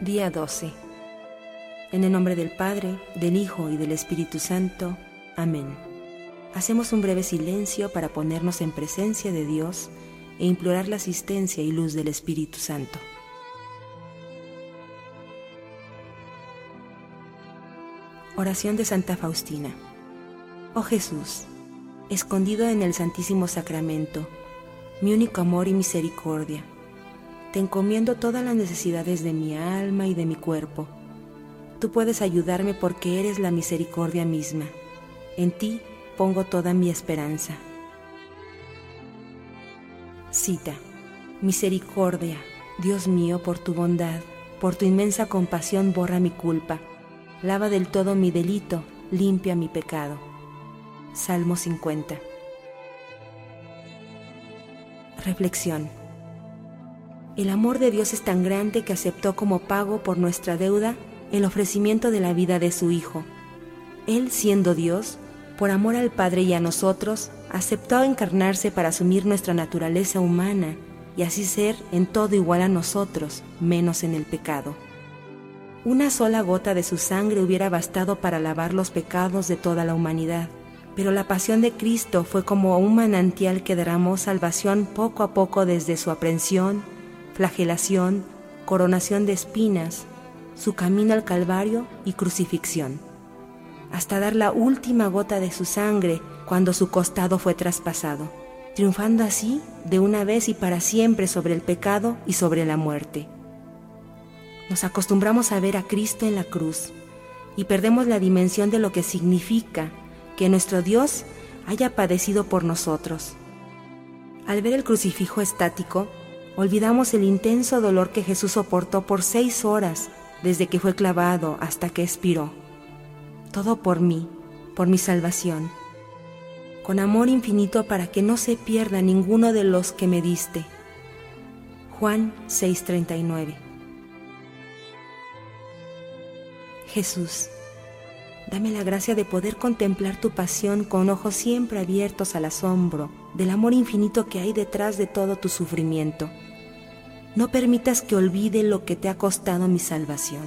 Día 12. En el nombre del Padre, del Hijo y del Espíritu Santo. Amén. Hacemos un breve silencio para ponernos en presencia de Dios e implorar la asistencia y luz del Espíritu Santo. Oración de Santa Faustina. Oh Jesús, escondido en el Santísimo Sacramento, mi único amor y misericordia, te encomiendo todas las necesidades de mi alma y de mi cuerpo. Tú puedes ayudarme porque eres la misericordia misma. En ti pongo toda mi esperanza. Cita. Misericordia, Dios mío, por tu bondad, por tu inmensa compasión borra mi culpa, lava del todo mi delito, limpia mi pecado. Salmo 50. Reflexión. El amor de Dios es tan grande que aceptó como pago por nuestra deuda el ofrecimiento de la vida de su Hijo. Él, siendo Dios, por amor al Padre y a nosotros, aceptó encarnarse para asumir nuestra naturaleza humana y así ser en todo igual a nosotros, menos en el pecado. Una sola gota de su sangre hubiera bastado para lavar los pecados de toda la humanidad, pero la pasión de Cristo fue como un manantial que derramó salvación poco a poco desde su aprehensión, flagelación, coronación de espinas, su camino al Calvario y crucifixión, hasta dar la última gota de su sangre cuando su costado fue traspasado, triunfando así de una vez y para siempre sobre el pecado y sobre la muerte. Nos acostumbramos a ver a Cristo en la cruz y perdemos la dimensión de lo que significa que nuestro Dios haya padecido por nosotros. Al ver el crucifijo estático, olvidamos el intenso dolor que Jesús soportó por 6 horas desde que fue clavado hasta que expiró. Todo por mí, por mi salvación, con amor infinito para que no se pierda ninguno de los que me diste. Juan 6:39. Jesús, dame la gracia de poder contemplar tu pasión con ojos siempre abiertos al asombro del amor infinito que hay detrás de todo tu sufrimiento. No permitas que olvide lo que te ha costado mi salvación.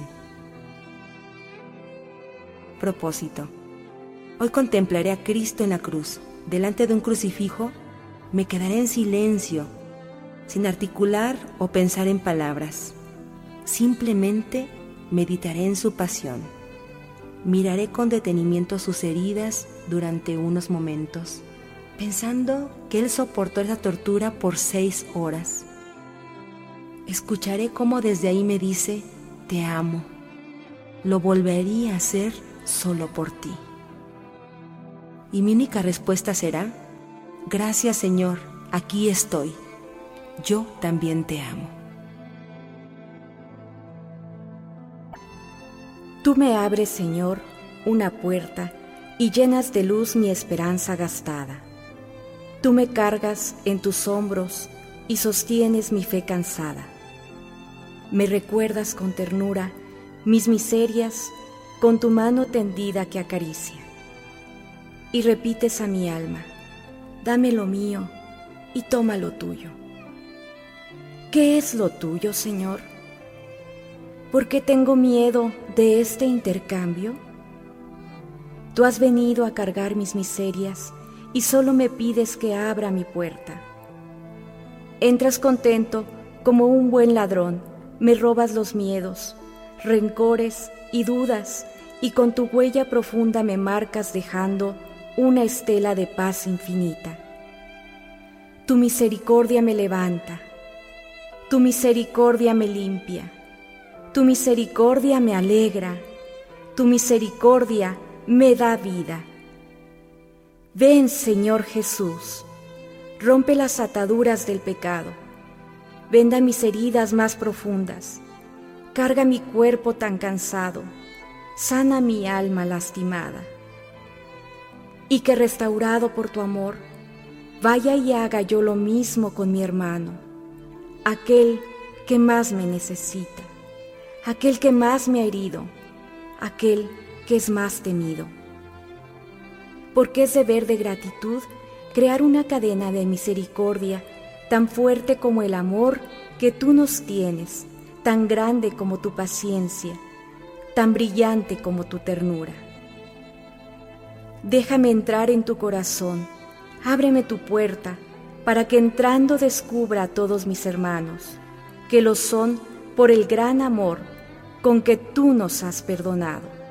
Propósito. Hoy contemplaré a Cristo en la cruz. Delante de un crucifijo, me quedaré en silencio, sin articular o pensar en palabras. Simplemente meditaré en su pasión. Miraré con detenimiento sus heridas durante unos momentos, pensando que Él soportó esa tortura por 6 horas. Escucharé cómo desde ahí me dice, te amo. Lo volvería a hacer solo por ti. Y mi única respuesta será, gracias Señor, aquí estoy. Yo también te amo. Tú me abres, Señor, una puerta y llenas de luz mi esperanza gastada. Tú me cargas en tus hombros y sostienes mi fe cansada. Me recuerdas con ternura mis miserias con tu mano tendida que acaricia. Y repites a mi alma, dame lo mío y toma lo tuyo. ¿Qué es lo tuyo, Señor? ¿Por qué tengo miedo de este intercambio? Tú has venido a cargar mis miserias y solo me pides que abra mi puerta. Entras contento como un buen ladrón, me robas los miedos, rencores y dudas, y con tu huella profunda me marcas dejando una estela de paz infinita. Tu misericordia me levanta, tu misericordia me limpia, tu misericordia me alegra, tu misericordia me da vida. Ven, Señor Jesús, rompe las ataduras del pecado, venda mis heridas más profundas, carga mi cuerpo tan cansado, sana mi alma lastimada. Y que restaurado por tu amor, vaya y haga yo lo mismo con mi hermano, aquel que más me necesita, aquel que más me ha herido, aquel que es más temido. Porque es deber de gratitud crear una cadena de misericordia tan fuerte como el amor que tú nos tienes, tan grande como tu paciencia, tan brillante como tu ternura. Déjame entrar en tu corazón, ábreme tu puerta, para que entrando descubra a todos mis hermanos, que lo son por el gran amor con que tú nos has perdonado.